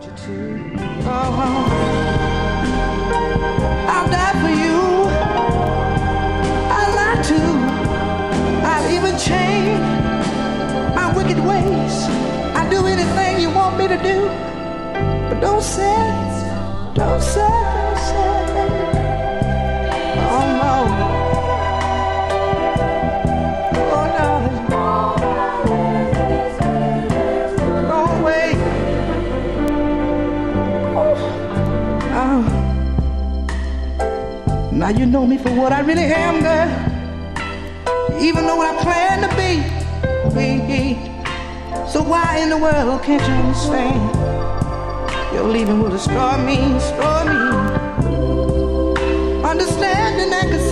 I'll die for you. I'd like to. I'll even change my wicked ways. I'll do anything you want me to do. But don't say, don't say, don't say. Oh no. Oh darling. Go away. Oh. Now you know me for what I really am, girl. Even though what I plan to be. So why in the world can't you understand? Your leaving will destroy me, destroy me. Understanding that